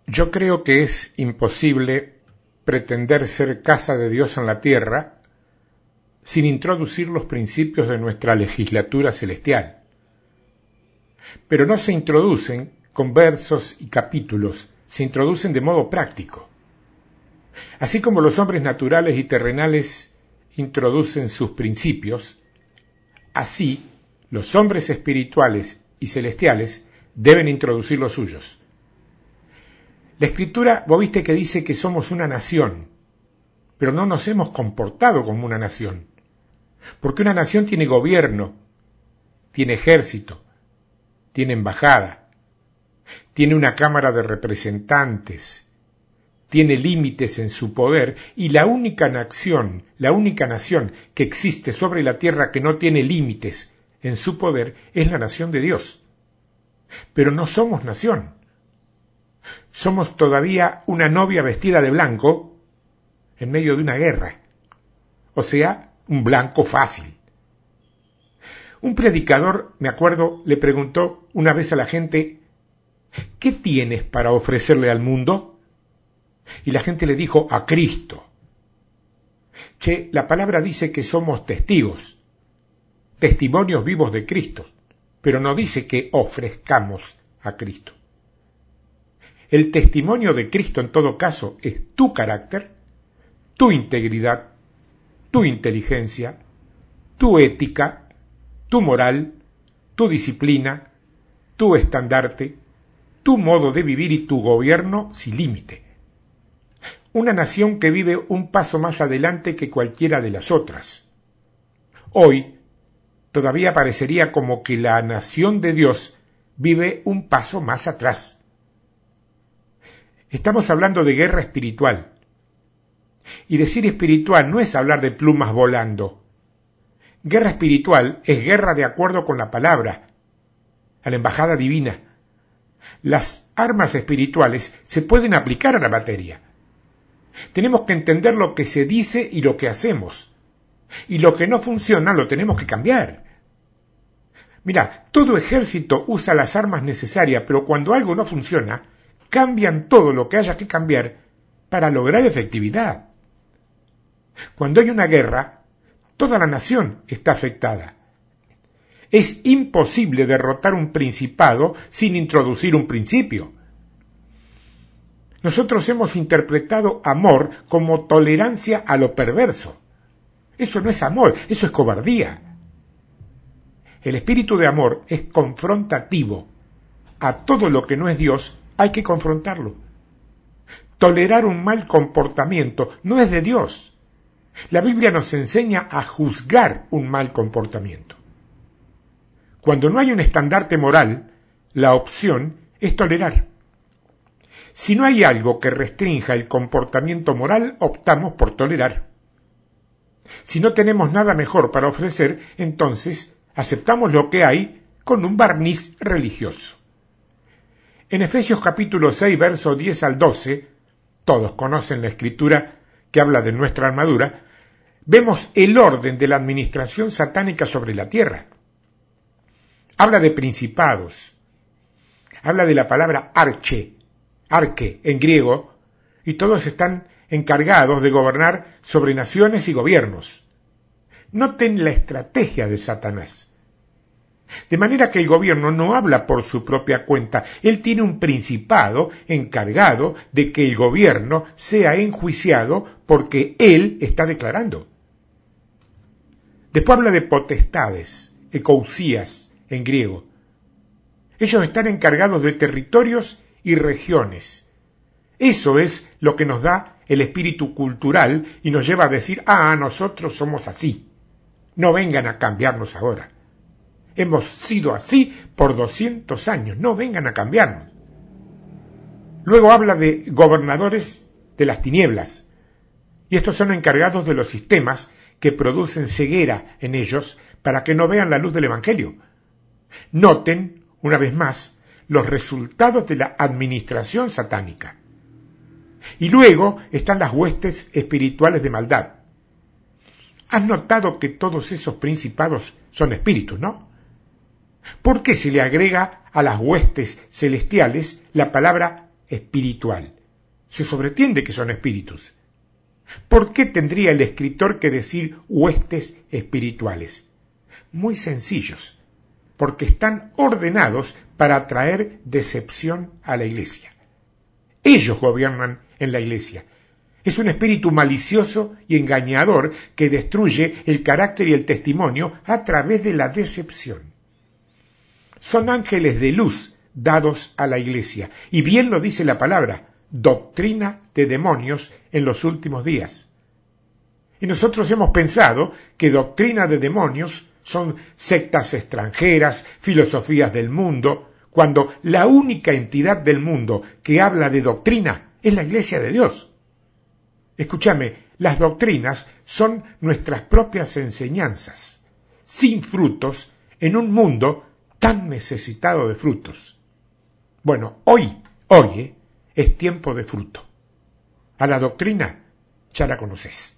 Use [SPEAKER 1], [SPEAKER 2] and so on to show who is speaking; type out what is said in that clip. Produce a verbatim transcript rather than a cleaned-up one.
[SPEAKER 1] Yo creo que es imposible pretender ser casa de Dios en la tierra sin introducir los principios de nuestra legislatura celestial. Pero no se introducen con versos y capítulos, se introducen de modo práctico. Así como los hombres naturales y terrenales introducen sus principios, así los hombres espirituales y celestiales deben introducir los suyos. La Escritura, vos viste que dice que somos una nación, pero no nos hemos comportado como una nación. Porque una nación tiene gobierno, tiene ejército, tiene embajada, tiene una Cámara de Representantes, tiene límites en su poder, y la única nación, la única nación que existe sobre la tierra que no tiene límites en su poder es la nación de Dios. Pero no somos nación. Somos todavía una novia vestida de blanco en medio de una guerra. O sea, un blanco fácil. Un predicador, me acuerdo, le preguntó una vez a la gente, ¿qué tienes para ofrecerle al mundo? Y la gente le dijo, a Cristo. Che, la palabra dice que somos testigos, testimonios vivos de Cristo, pero no dice que ofrezcamos a Cristo. El testimonio de Cristo en todo caso es tu carácter, tu integridad, tu inteligencia, tu ética, tu moral, tu disciplina, tu estandarte, tu modo de vivir y tu gobierno sin límite. Una nación que vive un paso más adelante que cualquiera de las otras. Hoy, todavía parecería como que la nación de Dios vive un paso más atrás. Estamos hablando de guerra espiritual. Y decir espiritual no es hablar de plumas volando. Guerra espiritual es guerra de acuerdo con la palabra, a la embajada divina. Las armas espirituales se pueden aplicar a la materia. Tenemos que entender lo que se dice y lo que hacemos. Y lo que no funciona lo tenemos que cambiar. Mira, todo ejército usa las armas necesarias, pero cuando algo no funciona, cambian todo lo que haya que cambiar para lograr efectividad. Cuando hay una guerra, toda la nación está afectada. Es imposible derrotar un principado sin introducir un principio. Nosotros hemos interpretado amor como tolerancia a lo perverso. Eso no es amor, eso es cobardía. El espíritu de amor es confrontativo. A todo lo que no es Dios hay que confrontarlo. Tolerar un mal comportamiento no es de Dios. La Biblia nos enseña a juzgar un mal comportamiento. Cuando no hay un estandarte moral, la opción es tolerar. Si no hay algo que restrinja el comportamiento moral, optamos por tolerar. Si no tenemos nada mejor para ofrecer, entonces aceptamos lo que hay con un barniz religioso. En Efesios capítulo seis, verso diez al doce, todos conocen la escritura que habla de nuestra armadura, vemos el orden de la administración satánica sobre la tierra. Habla de principados, habla de la palabra arche, arque en griego, y todos están encargados de gobernar sobre naciones y gobiernos. Noten la estrategia de Satanás. De manera que el gobierno no habla por su propia cuenta, él tiene un principado encargado de que el gobierno sea enjuiciado porque él está declarando. Después habla de potestades, ecousías en griego. Ellos están encargados de territorios y regiones. Eso es lo que nos da el espíritu cultural y nos lleva a decir, ah, nosotros somos así. No vengan a cambiarnos ahora. Hemos sido así por doscientos años, no vengan a cambiarnos. Luego habla de gobernadores de las tinieblas, y estos son encargados de los sistemas que producen ceguera en ellos para que no vean la luz del Evangelio. Noten, una vez más, los resultados de la administración satánica. Y luego están las huestes espirituales de maldad. ¿Has notado que todos esos principados son espíritus, no? ¿Por qué se le agrega a las huestes celestiales la palabra espiritual. Se sobreentiende que son espíritus. ¿Por qué tendría el escritor que decir huestes espirituales? Muy sencillos, porque están ordenados para traer decepción a la iglesia. Ellos gobiernan en la iglesia. Es un espíritu malicioso y engañador que destruye el carácter y el testimonio a través de la decepción. Son ángeles de luz dados a la iglesia, y bien lo dice la palabra, doctrina de demonios en los últimos días. Y nosotros hemos pensado que doctrina de demonios son sectas extranjeras, filosofías del mundo, cuando la única entidad del mundo que habla de doctrina es la Iglesia de Dios. Escúchame, las doctrinas son nuestras propias enseñanzas, sin frutos, en un mundo tan necesitado de frutos. Bueno, hoy, hoy, es tiempo de fruto. A la doctrina ya la conoces.